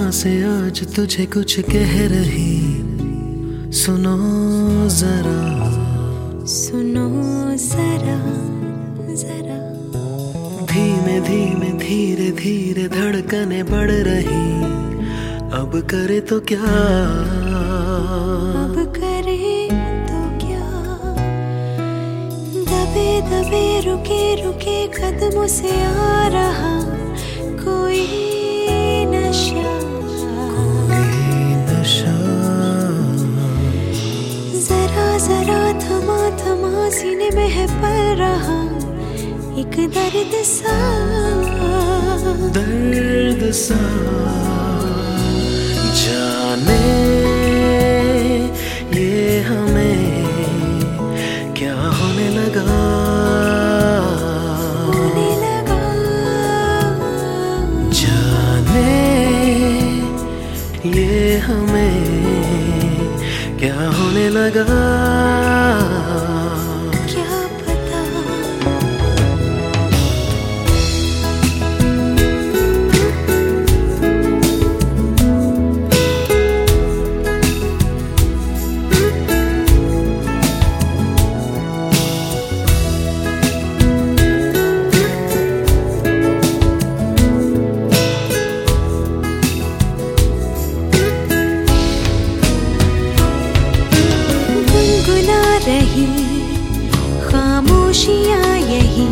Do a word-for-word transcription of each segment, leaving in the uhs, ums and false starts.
सांसें आज तुझे कुछ कह रही, सुनो जरा सुनो जरा जरा। धीमे धीमे धीरे धीरे धड़कने बढ़ रही, अब करे तो क्या, अब करे तो क्या। दबे दबे रुके रुके कदमों से आ रहा कोई नशा, कोई नशा। जरा जरा थमा थमा सीने में है पल रहा एक दर्द सा, दर्द सा। जाने ये हमें क्या होने लगा, होने लगा। जाने ये हमें क्या होने लगा, क्या पता। रही खामोशियाँ यही,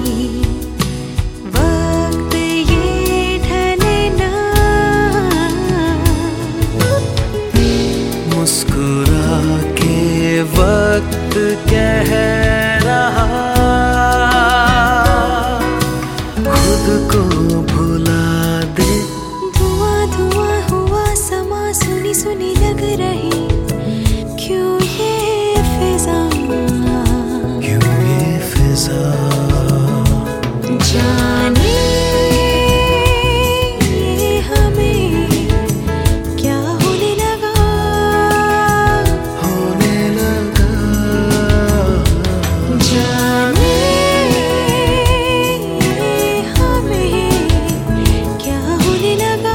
वक्त ये ढले ना। मुस्कुरा के वक्त कह रहा, खुद को भुला दे। धुआं धुआं हुआ समा, सुनी सुनी लग रही क्यों ये फिजा, जाने ये हमें क्या होने लगा, होने लगा। जाने ये हमें क्या होने लगा,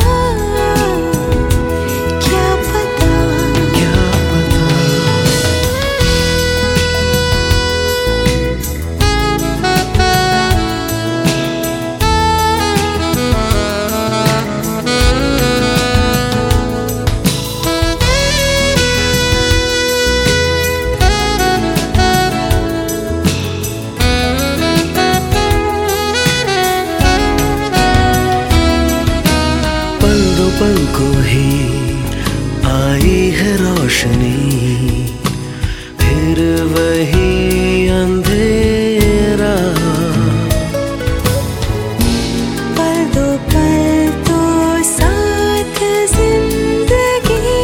क्या पता, क्या पता। पल को ही आई है रोशनी, फिर वही अंधेरा। पल दो पल तो साथ जिंदगी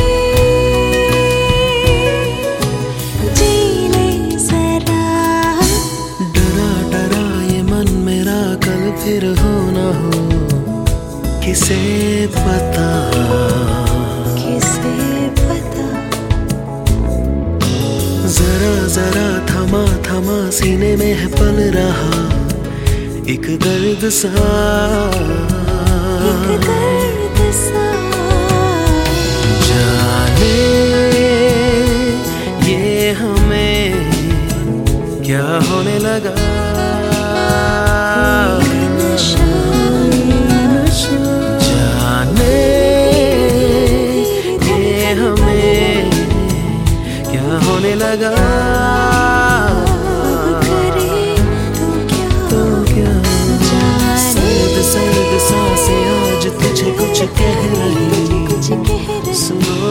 जी ले जरा। डरा डरा ये मन मेरा कल फिर हो ना हो, किसे पता, किसे पता। जरा जरा थमा थमा सीने में है पल रहा एक दर्द सा, एक दर्द सा। जाने ये हमें क्या होने लगा, होने लगा। अब करे तो क्या, तो क्या। सर्द सर्द सांसें आज तुझे कुछ कह रही, कुछ कह रही। सुनो